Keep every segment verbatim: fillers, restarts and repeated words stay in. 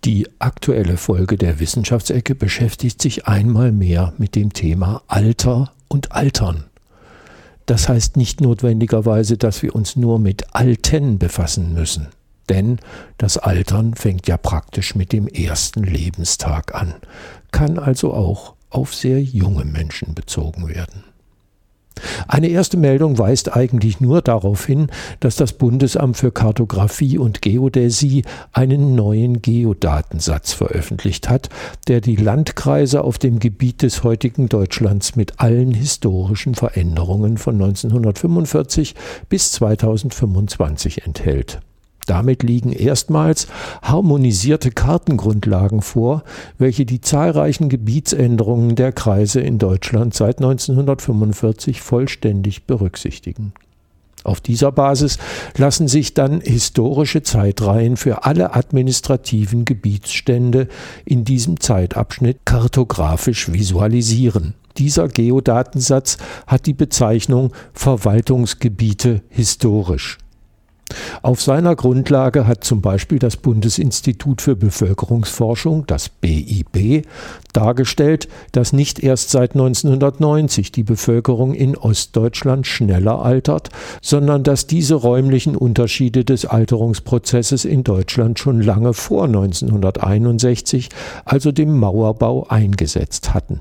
Die aktuelle Folge der Wissenschaftsecke beschäftigt sich einmal mehr mit dem Thema Alter und Altern. Das heißt nicht notwendigerweise, dass wir uns nur mit Alten befassen müssen. Denn das Altern fängt ja praktisch mit dem ersten Lebenstag an, kann also auch auf sehr junge Menschen bezogen werden. Eine erste Meldung weist eigentlich nur darauf hin, dass das Bundesamt für Kartographie und Geodäsie einen neuen Geodatensatz veröffentlicht hat, der die Landkreise auf dem Gebiet des heutigen Deutschlands mit allen historischen Veränderungen von neunzehnhundertfünfundvierzig bis zweitausendfünfundzwanzig enthält. Damit liegen erstmals harmonisierte Kartengrundlagen vor, welche die zahlreichen Gebietsänderungen der Kreise in Deutschland seit neunzehnhundertfünfundvierzig vollständig berücksichtigen. Auf dieser Basis lassen sich dann historische Zeitreihen für alle administrativen Gebietsstände in diesem Zeitabschnitt kartografisch visualisieren. Dieser Geodatensatz hat die Bezeichnung Verwaltungsgebiete historisch. Auf seiner Grundlage hat zum Beispiel das Bundesinstitut für Bevölkerungsforschung, das B I B, dargestellt, dass nicht erst seit neunzehnhundertneunzig die Bevölkerung in Ostdeutschland schneller altert, sondern dass diese räumlichen Unterschiede des Alterungsprozesses in Deutschland schon lange vor neunzehnhunderteinundsechzig, also dem Mauerbau, eingesetzt hatten.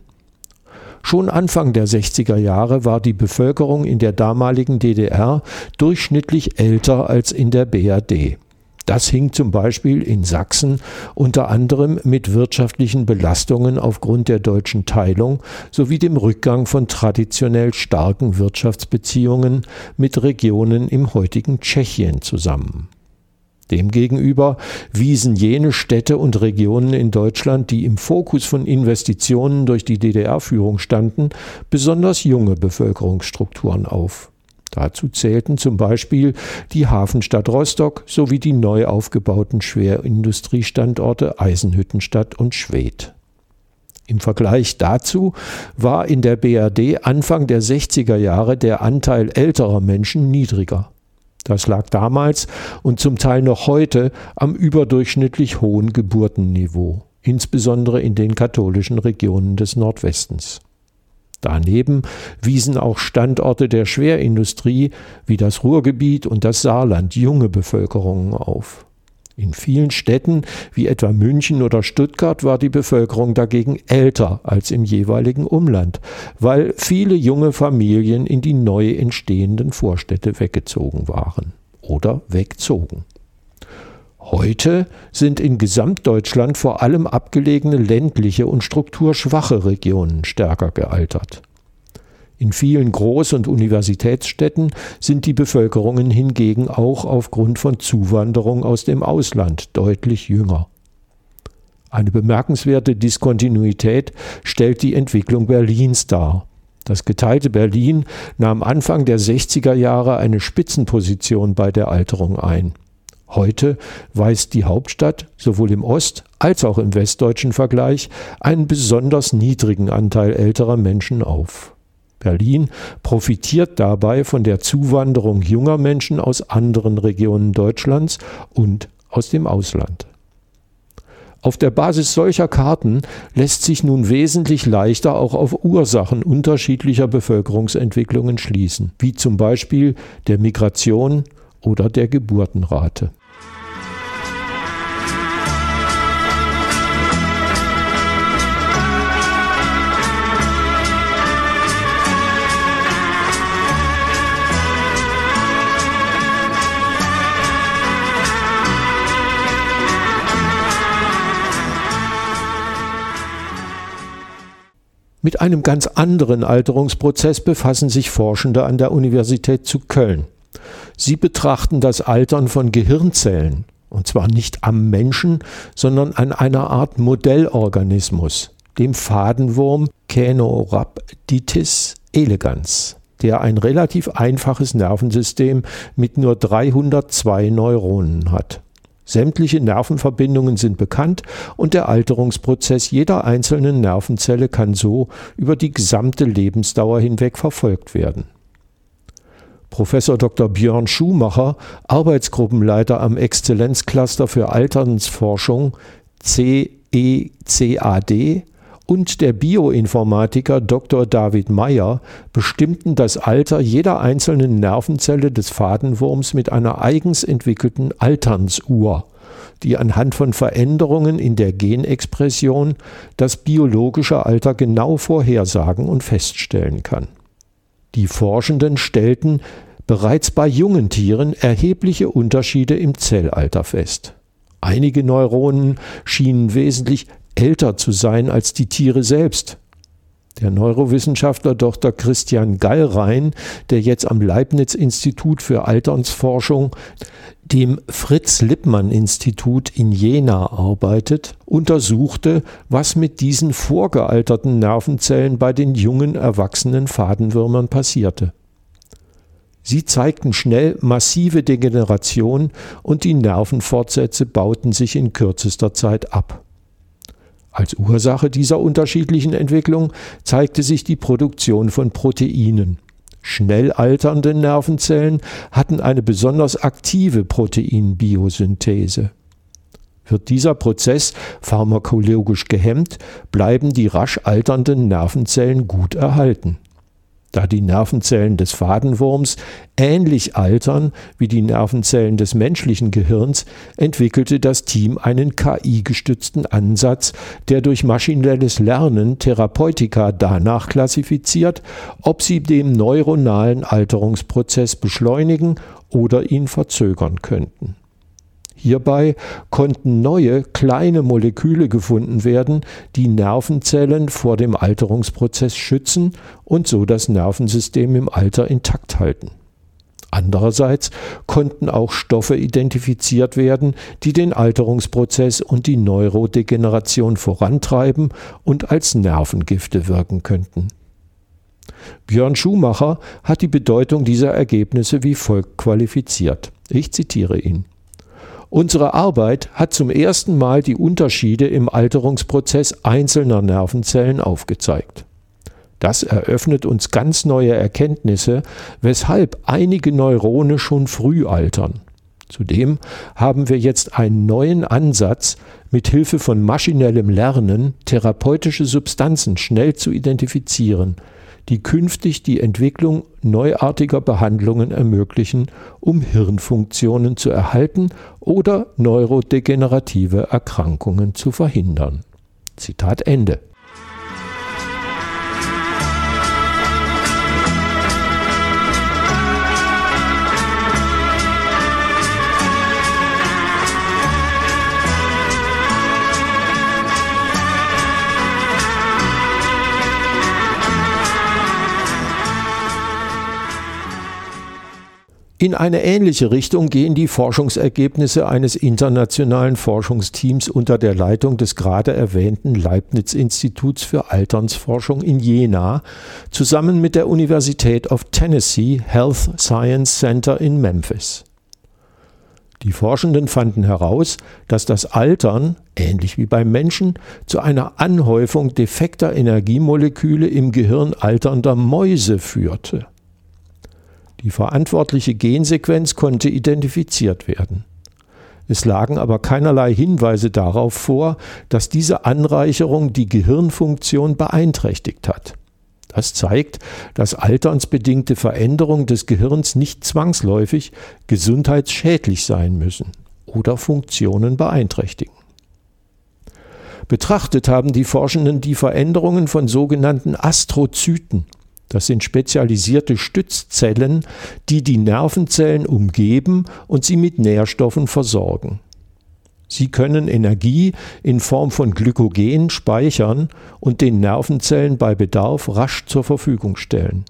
Schon Anfang der sechziger Jahre war die Bevölkerung in der damaligen D D R durchschnittlich älter als in der B R D. Das hing zum Beispiel in Sachsen unter anderem mit wirtschaftlichen Belastungen aufgrund der deutschen Teilung sowie dem Rückgang von traditionell starken Wirtschaftsbeziehungen mit Regionen im heutigen Tschechien zusammen. Demgegenüber wiesen jene Städte und Regionen in Deutschland, die im Fokus von Investitionen durch die D D R-Führung standen, besonders junge Bevölkerungsstrukturen auf. Dazu zählten zum Beispiel die Hafenstadt Rostock sowie die neu aufgebauten Schwerindustriestandorte Eisenhüttenstadt und Schwedt. Im Vergleich dazu war in der B R D Anfang der sechziger Jahre der Anteil älterer Menschen niedriger. Das lag damals und zum Teil noch heute am überdurchschnittlich hohen Geburtenniveau, insbesondere in den katholischen Regionen des Nordwestens. Daneben wiesen auch Standorte der Schwerindustrie wie das Ruhrgebiet und das Saarland junge Bevölkerungen auf. In vielen Städten wie etwa München oder Stuttgart war die Bevölkerung dagegen älter als im jeweiligen Umland, weil viele junge Familien in die neu entstehenden Vorstädte weggezogen waren oder wegzogen. Heute sind in Gesamtdeutschland vor allem abgelegene ländliche und strukturschwache Regionen stärker gealtert. In vielen Groß- und Universitätsstädten sind die Bevölkerungen hingegen auch aufgrund von Zuwanderung aus dem Ausland deutlich jünger. Eine bemerkenswerte Diskontinuität stellt die Entwicklung Berlins dar. Das geteilte Berlin nahm Anfang der sechziger Jahre eine Spitzenposition bei der Alterung ein. Heute weist die Hauptstadt sowohl im Ost- als auch im westdeutschen Vergleich einen besonders niedrigen Anteil älterer Menschen auf. Berlin profitiert dabei von der Zuwanderung junger Menschen aus anderen Regionen Deutschlands und aus dem Ausland. Auf der Basis solcher Karten lässt sich nun wesentlich leichter auch auf Ursachen unterschiedlicher Bevölkerungsentwicklungen schließen, wie zum Beispiel der Migration oder der Geburtenrate. Mit einem ganz anderen Alterungsprozess befassen sich Forschende an der Universität zu Köln. Sie betrachten das Altern von Gehirnzellen, und zwar nicht am Menschen, sondern an einer Art Modellorganismus, dem Fadenwurm Caenorhabditis elegans, der ein relativ einfaches Nervensystem mit nur dreihundertzwei Neuronen hat. Sämtliche Nervenverbindungen sind bekannt und der Alterungsprozess jeder einzelnen Nervenzelle kann so über die gesamte Lebensdauer hinweg verfolgt werden. Professor Doktor Björn Schumacher, Arbeitsgruppenleiter am Exzellenzcluster für Alternsforschung, C E C A D und der Bioinformatiker Doktor David Meyer bestimmten das Alter jeder einzelnen Nervenzelle des Fadenwurms mit einer eigens entwickelten Alternsuhr, die anhand von Veränderungen in der Genexpression das biologische Alter genau vorhersagen und feststellen kann. Die Forschenden stellten bereits bei jungen Tieren erhebliche Unterschiede im Zellalter fest. Einige Neuronen schienen wesentlich älter zu sein als die Tiere selbst. Der Neurowissenschaftler Doktor Christian Gallrein, der jetzt am Leibniz-Institut für Alternsforschung, dem Fritz-Lippmann-Institut in Jena arbeitet, untersuchte, was mit diesen vorgealterten Nervenzellen bei den jungen, erwachsenen Fadenwürmern passierte. Sie zeigten schnell massive Degeneration und die Nervenfortsätze bauten sich in kürzester Zeit ab. Als Ursache dieser unterschiedlichen Entwicklung zeigte sich die Produktion von Proteinen. Schnell alternde Nervenzellen hatten eine besonders aktive Proteinbiosynthese. Wird dieser Prozess pharmakologisch gehemmt, bleiben die rasch alternden Nervenzellen gut erhalten. Da die Nervenzellen des Fadenwurms ähnlich altern wie die Nervenzellen des menschlichen Gehirns, entwickelte das Team einen K I-gestützten Ansatz, der durch maschinelles Lernen Therapeutika danach klassifiziert, ob sie den neuronalen Alterungsprozess beschleunigen oder ihn verzögern könnten. Hierbei konnten neue, kleine Moleküle gefunden werden, die Nervenzellen vor dem Alterungsprozess schützen und so das Nervensystem im Alter intakt halten. Andererseits konnten auch Stoffe identifiziert werden, die den Alterungsprozess und die Neurodegeneration vorantreiben und als Nervengifte wirken könnten. Björn Schumacher hat die Bedeutung dieser Ergebnisse wie folgt qualifiziert. Ich zitiere ihn. Unsere Arbeit hat zum ersten Mal die Unterschiede im Alterungsprozess einzelner Nervenzellen aufgezeigt. Das eröffnet uns ganz neue Erkenntnisse, weshalb einige Neurone schon früh altern. Zudem haben wir jetzt einen neuen Ansatz, mit Hilfe von maschinellem Lernen therapeutische Substanzen schnell zu identifizieren, die künftig die Entwicklung neuartiger Behandlungen ermöglichen, um Hirnfunktionen zu erhalten oder neurodegenerative Erkrankungen zu verhindern. Zitat Ende. In eine ähnliche Richtung gehen die Forschungsergebnisse eines internationalen Forschungsteams unter der Leitung des gerade erwähnten Leibniz-Instituts für Alternsforschung in Jena zusammen mit der Universität of Tennessee Health Science Center in Memphis. Die Forschenden fanden heraus, dass das Altern, ähnlich wie beim Menschen, zu einer Anhäufung defekter Energiemoleküle im Gehirn alternder Mäuse führte. Die verantwortliche Gensequenz konnte identifiziert werden. Es lagen aber keinerlei Hinweise darauf vor, dass diese Anreicherung die Gehirnfunktion beeinträchtigt hat. Das zeigt, dass alternsbedingte Veränderungen des Gehirns nicht zwangsläufig gesundheitsschädlich sein müssen oder Funktionen beeinträchtigen. Betrachtet haben die Forschenden die Veränderungen von sogenannten Astrozyten. Das sind spezialisierte Stützzellen, die die Nervenzellen umgeben und sie mit Nährstoffen versorgen. Sie können Energie in Form von Glykogen speichern und den Nervenzellen bei Bedarf rasch zur Verfügung stellen.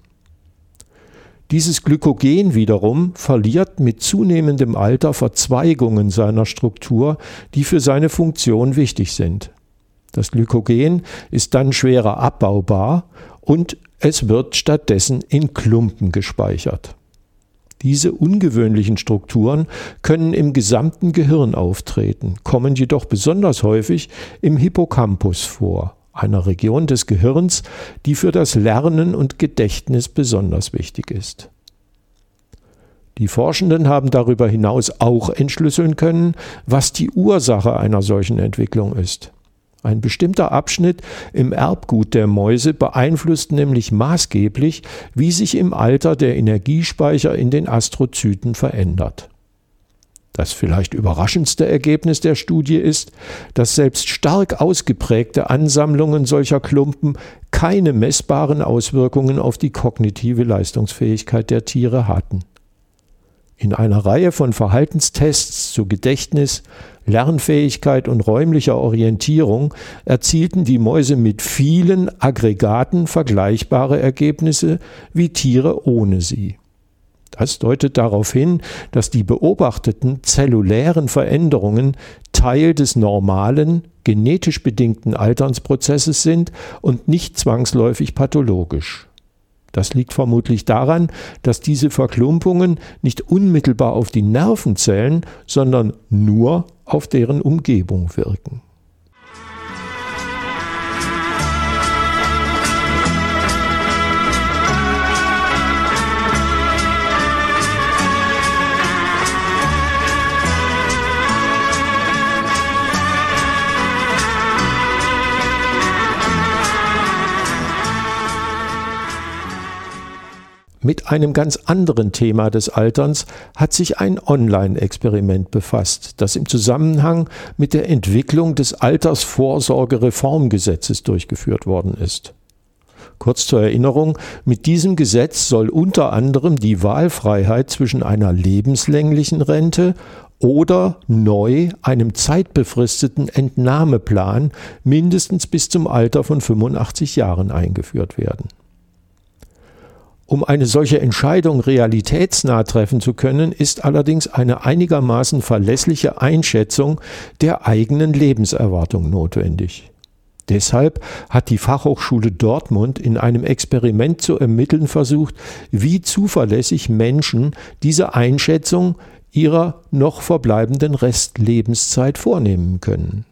Dieses Glykogen wiederum verliert mit zunehmendem Alter Verzweigungen seiner Struktur, die für seine Funktion wichtig sind. Das Glykogen ist dann schwerer abbaubar und es wird stattdessen in Klumpen gespeichert. Diese ungewöhnlichen Strukturen können im gesamten Gehirn auftreten, kommen jedoch besonders häufig im Hippocampus vor, einer Region des Gehirns, die für das Lernen und Gedächtnis besonders wichtig ist. Die Forschenden haben darüber hinaus auch entschlüsseln können, was die Ursache einer solchen Entwicklung ist. Ein bestimmter Abschnitt im Erbgut der Mäuse beeinflusst nämlich maßgeblich, wie sich im Alter der Energiespeicher in den Astrozyten verändert. Das vielleicht überraschendste Ergebnis der Studie ist, dass selbst stark ausgeprägte Ansammlungen solcher Klumpen keine messbaren Auswirkungen auf die kognitive Leistungsfähigkeit der Tiere hatten. In einer Reihe von Verhaltenstests zu Gedächtnis, Lernfähigkeit und räumlicher Orientierung erzielten die Mäuse mit vielen Aggregaten vergleichbare Ergebnisse wie Tiere ohne sie. Das deutet darauf hin, dass die beobachteten zellulären Veränderungen Teil des normalen, genetisch bedingten Alternsprozesses sind und nicht zwangsläufig pathologisch. Das liegt vermutlich daran, dass diese Verklumpungen nicht unmittelbar auf die Nervenzellen, sondern nur auf deren Umgebung wirken. Mit einem ganz anderen Thema des Alterns hat sich ein Online-Experiment befasst, das im Zusammenhang mit der Entwicklung des Altersvorsorgereformgesetzes durchgeführt worden ist. Kurz zur Erinnerung, mit diesem Gesetz soll unter anderem die Wahlfreiheit zwischen einer lebenslänglichen Rente oder neu einem zeitbefristeten Entnahmeplan mindestens bis zum Alter von fünfundachtzig Jahren eingeführt werden. Um eine solche Entscheidung realitätsnah treffen zu können, ist allerdings eine einigermaßen verlässliche Einschätzung der eigenen Lebenserwartung notwendig. Deshalb hat die Fachhochschule Dortmund in einem Experiment zu ermitteln versucht, wie zuverlässig Menschen diese Einschätzung ihrer noch verbleibenden Restlebenszeit vornehmen können.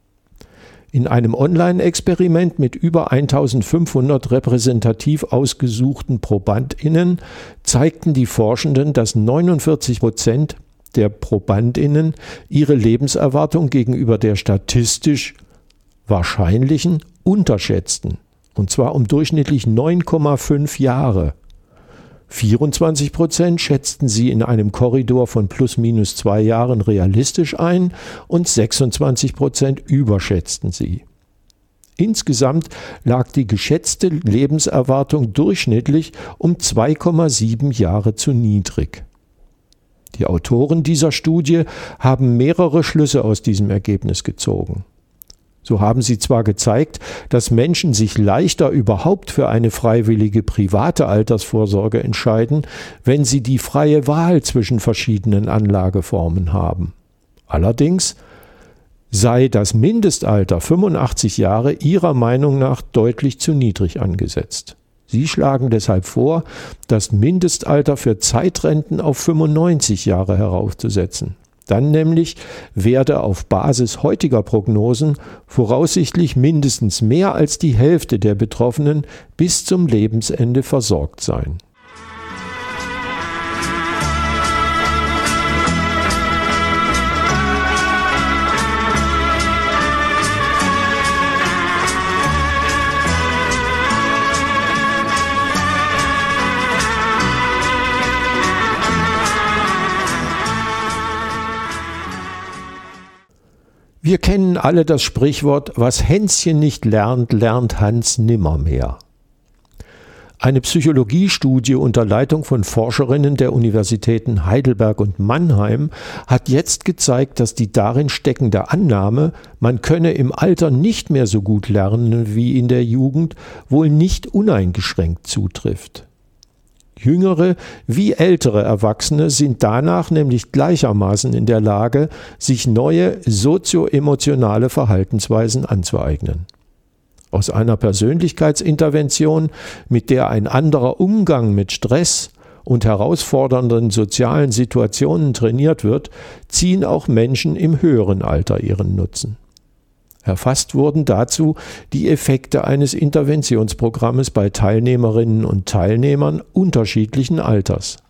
In einem Online-Experiment mit über eintausendfünfhundert repräsentativ ausgesuchten ProbandInnen zeigten die Forschenden, dass neunundvierzig Prozent der ProbandInnen ihre Lebenserwartung gegenüber der statistisch wahrscheinlichen unterschätzten, und zwar um durchschnittlich neun Komma fünf Jahre. vierundzwanzig Prozent schätzten sie in einem Korridor von plus minus zwei Jahren realistisch ein und sechsundzwanzig Prozent überschätzten sie. Insgesamt lag die geschätzte Lebenserwartung durchschnittlich um zwei Komma sieben Jahre zu niedrig. Die Autoren dieser Studie haben mehrere Schlüsse aus diesem Ergebnis gezogen. So haben sie zwar gezeigt, dass Menschen sich leichter überhaupt für eine freiwillige private Altersvorsorge entscheiden, wenn sie die freie Wahl zwischen verschiedenen Anlageformen haben. Allerdings sei das Mindestalter fünfundachtzig Jahre ihrer Meinung nach deutlich zu niedrig angesetzt. Sie schlagen deshalb vor, das Mindestalter für Zeitrenten auf fünfundneunzig Jahre heraufzusetzen. Dann nämlich werde auf Basis heutiger Prognosen voraussichtlich mindestens mehr als die Hälfte der Betroffenen bis zum Lebensende versorgt sein. Wir kennen alle das Sprichwort, was Hänschen nicht lernt, lernt Hans nimmermehr. Eine Psychologiestudie unter Leitung von Forscherinnen der Universitäten Heidelberg und Mannheim hat jetzt gezeigt, dass die darin steckende Annahme, man könne im Alter nicht mehr so gut lernen wie in der Jugend, wohl nicht uneingeschränkt zutrifft. Jüngere wie ältere Erwachsene sind danach nämlich gleichermaßen in der Lage, sich neue sozioemotionale Verhaltensweisen anzueignen. Aus einer Persönlichkeitsintervention, mit der ein anderer Umgang mit Stress und herausfordernden sozialen Situationen trainiert wird, ziehen auch Menschen im höheren Alter ihren Nutzen. Erfasst wurden dazu die Effekte eines Interventionsprogrammes bei Teilnehmerinnen und Teilnehmern unterschiedlichen Alters.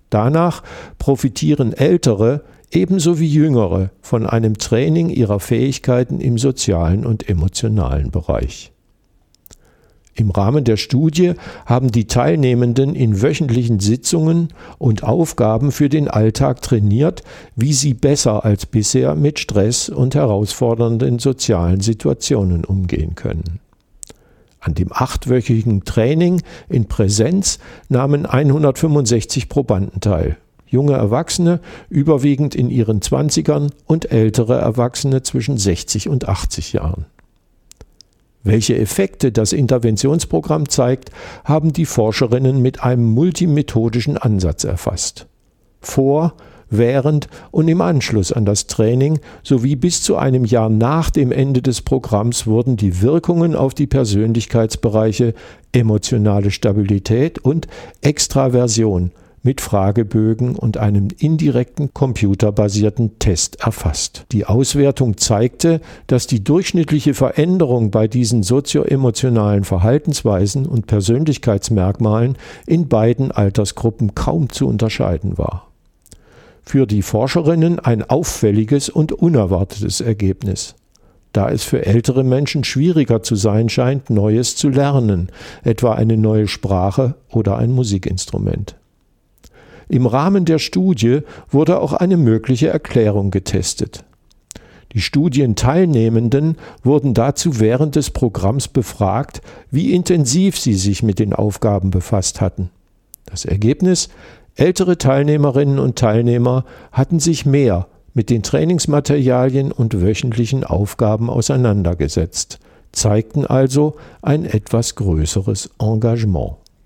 Danach profitieren Ältere ebenso wie Jüngere von einem Training ihrer Fähigkeiten im sozialen und emotionalen Bereich. Im Rahmen der Studie haben die Teilnehmenden in wöchentlichen Sitzungen und Aufgaben für den Alltag trainiert, wie sie besser als bisher mit Stress und herausfordernden sozialen Situationen umgehen können. An dem achtwöchigen Training in Präsenz nahmen hundertfünfundsechzig Probanden teil. Junge Erwachsene, überwiegend in ihren Zwanzigern, und ältere Erwachsene zwischen sechzig und achtzig Jahren. Welche Effekte das Interventionsprogramm zeigt, haben die Forscherinnen mit einem multimethodischen Ansatz erfasst. Vor, während und im Anschluss an das Training sowie bis zu einem Jahr nach dem Ende des Programms wurden die Wirkungen auf die Persönlichkeitsbereiche emotionale Stabilität und Extraversion mit Fragebögen und einem indirekten computerbasierten Test erfasst. Die Auswertung zeigte, dass die durchschnittliche Veränderung bei diesen sozioemotionalen Verhaltensweisen und Persönlichkeitsmerkmalen in beiden Altersgruppen kaum zu unterscheiden war. Für die Forscherinnen ein auffälliges und unerwartetes Ergebnis, da es für ältere Menschen schwieriger zu sein scheint, Neues zu lernen, etwa eine neue Sprache oder ein Musikinstrument. Im Rahmen der Studie wurde auch eine mögliche Erklärung getestet. Die Studienteilnehmenden wurden dazu während des Programms befragt, wie intensiv sie sich mit den Aufgaben befasst hatten. Das Ergebnis: Ältere Teilnehmerinnen und Teilnehmer hatten sich mehr mit den Trainingsmaterialien und wöchentlichen Aufgaben auseinandergesetzt, zeigten also ein etwas größeres Engagement.